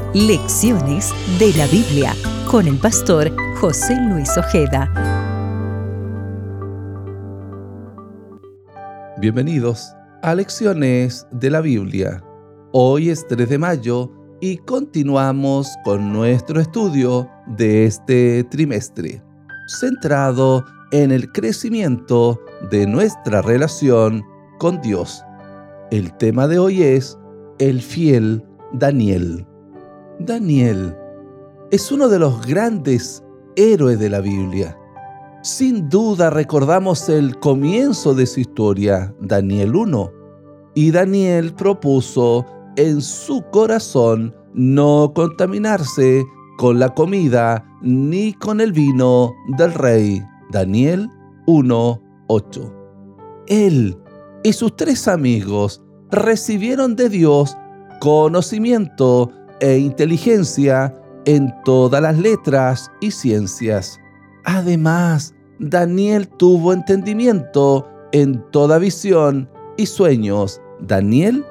Lecciones de la Biblia con el pastor José Luis Ojeda. Bienvenidos a Lecciones de la Biblia. Hoy es 3 de mayo y continuamos con nuestro estudio de este trimestre, centrado en el crecimiento de nuestra relación con Dios. El tema de hoy es el fiel Daniel. Daniel es uno de los grandes héroes de la Biblia. Sin duda recordamos el comienzo de su historia, Daniel 1. Y Daniel propuso en su corazón no contaminarse con la comida ni con el vino del rey. Daniel 1:8. Él y sus 3 amigos recibieron de Dios conocimiento e inteligencia en todas las letras y ciencias. Además, Daniel tuvo entendimiento en toda visión y sueños. Daniel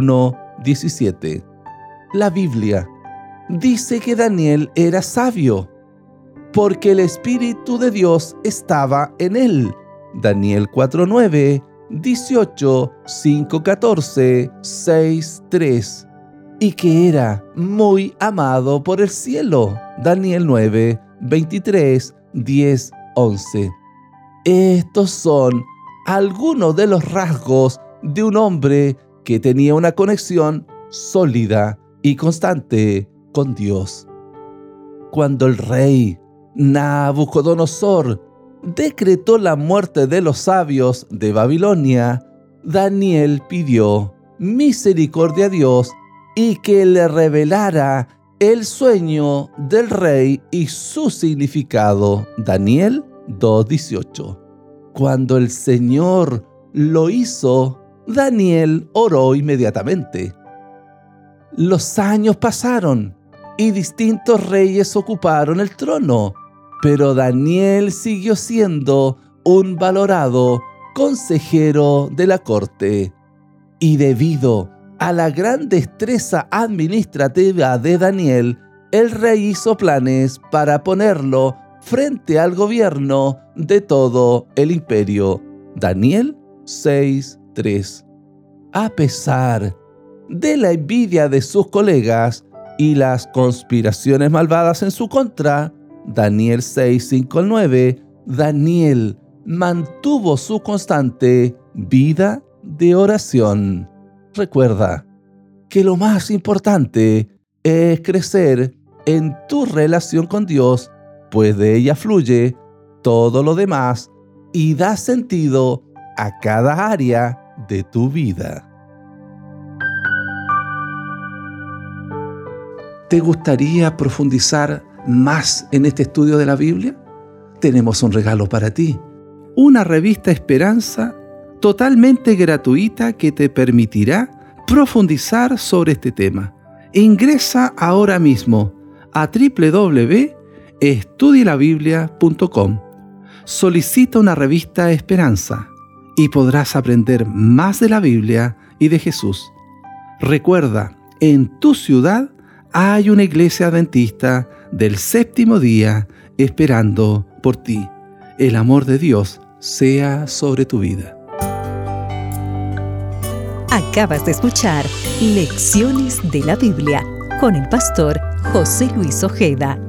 1:17. La Biblia dice que Daniel era sabio porque el Espíritu de Dios estaba en él. Daniel 4:9, 18, 5:14, 6:3. Y que era muy amado por el cielo. Daniel 9, 23, 10, 11. Estos son algunos de los rasgos de un hombre que tenía una conexión sólida y constante con Dios. Cuando el rey Nabucodonosor decretó la muerte de los sabios de Babilonia, Daniel pidió misericordia a Dios y que le revelara el sueño del rey y su significado. Daniel 2:18. Cuando el Señor lo hizo, Daniel oró inmediatamente. Los años pasaron y distintos reyes ocuparon el trono, pero Daniel siguió siendo un valorado consejero de la corte. Y debido a la gran destreza administrativa de Daniel, el rey hizo planes para ponerlo frente al gobierno de todo el imperio. Daniel 6:3. A pesar de la envidia de sus colegas y las conspiraciones malvadas en su contra, Daniel 6:5-9, Daniel mantuvo su constante vida de oración. Recuerda que lo más importante es crecer en tu relación con Dios, pues de ella fluye todo lo demás y da sentido a cada área de tu vida. ¿Te gustaría profundizar más en este estudio de la Biblia? Tenemos un regalo para ti. Una revista Esperanza totalmente gratuita que te permitirá profundizar sobre este tema. Ingresa ahora mismo a www.estudielabiblia.com. Solicita una revista Esperanza y podrás aprender más de la Biblia y de Jesús. Recuerda, en tu ciudad hay una iglesia adventista del séptimo día esperando por ti. El amor de Dios sea sobre tu vida. Acabas de escuchar Lecciones de la Biblia con el pastor José Luis Ojeda.